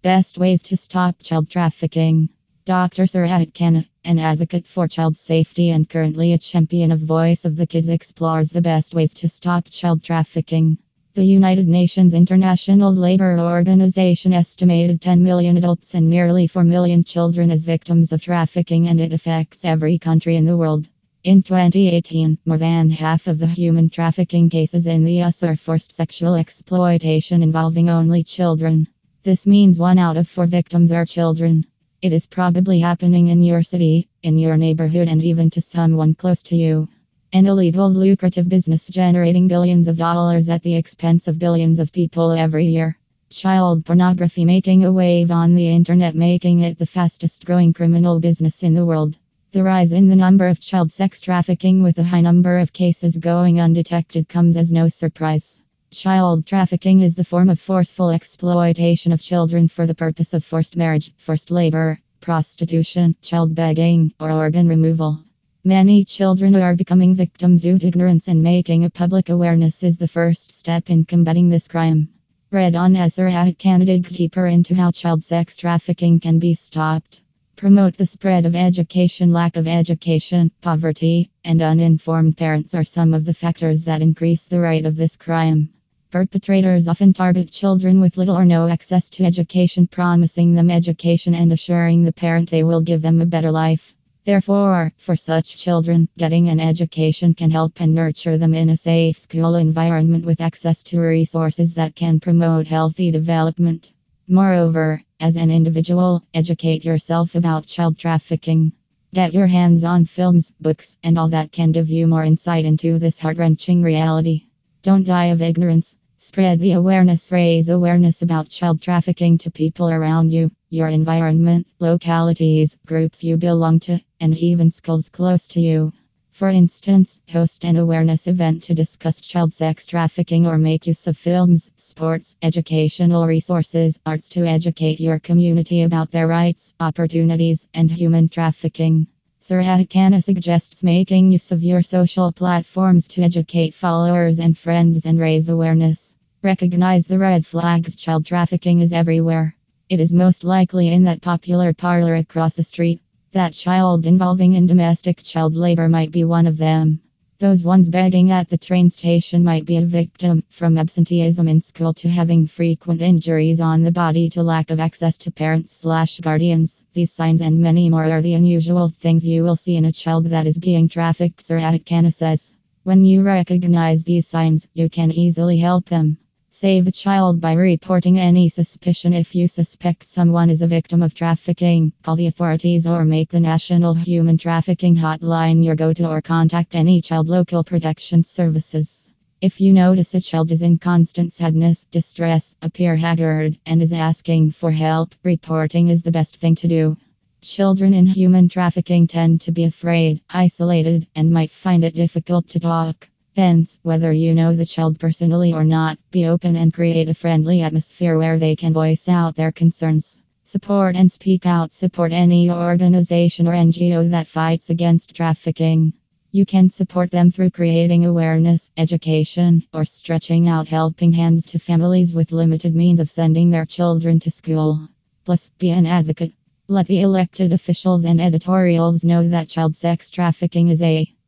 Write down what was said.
Best ways to stop child trafficking. Dr. Surajit Khanna, an advocate for child safety and currently a champion of Voice of the Kids, explores the best ways to stop child trafficking. The United Nations International Labour Organization estimated 10 million adults and nearly 4 million children as victims of trafficking, and it affects every country in the world. In 2018, more than half of the human trafficking cases in the US are forced sexual exploitation involving only children. This means 1 out of 4 victims are children. It is probably happening in your city, in your neighborhood, and even to someone close to you. An illegal, lucrative business generating billions of dollars at the expense of billions of people every year. Child pornography making a wave on the internet, making it the fastest growing criminal business in the world. The rise in the number of child sex trafficking, with a high number of cases going undetected, comes as no surprise. Child trafficking is the form of forceful exploitation of children for the purpose of forced marriage, forced labor, prostitution, child begging, or organ removal. Many children are becoming victims due to ignorance, and making a public awareness is the first step in combating this crime. Read on as Surajit Khanna dig deeper into how child sex trafficking can be stopped. Promote the spread of education. Lack of education, poverty, and uninformed parents are some of the factors that increase the rate of this crime. Perpetrators often target children with little or no access to education, promising them education and assuring the parent they will give them a better life. Therefore, for such children, getting an education can help and nurture them in a safe school environment with access to resources that can promote healthy development. Moreover, as an individual, educate yourself about child trafficking. Get your hands on films, books, and all that can give you more insight into this heart-wrenching reality. Don't die of ignorance. Spread the awareness. Raise awareness about child trafficking to people around you, your environment, localities, groups you belong to, and even schools close to you. For instance, host an awareness event to discuss child sex trafficking, or make use of films, sports, educational resources, arts to educate your community about their rights, opportunities, and human trafficking. Surajit Khanna suggests making use of your social platforms to educate followers and friends and raise awareness. Recognize the red flags. Child trafficking is everywhere. It is most likely in that popular parlor across the street. That child involving in domestic child labor might be one of them. Those ones begging at the train station might be a victim, from absenteeism in school to having frequent injuries on the body to lack of access to parents/guardians. These signs and many more are the unusual things you will see in a child that is being trafficked, Surajit Khanna says. When you recognize these signs, you can easily help them. Save a child by reporting any suspicion. If you suspect someone is a victim of trafficking, call the authorities or make the National Human Trafficking Hotline your go-to, or contact any child local protection services. If you notice a child is in constant sadness, distress, appear haggard, and is asking for help, reporting is the best thing to do. Children in human trafficking tend to be afraid, isolated, and might find it difficult to talk. Hence, whether you know the child personally or not, be open and create a friendly atmosphere where they can voice out their concerns. Support and speak out. Support any organization or NGO that fights against trafficking. You can support them through creating awareness, education, or stretching out helping hands to families with limited means of sending their children to school. Plus, be an advocate. Let the elected officials and editorials know that child sex trafficking is a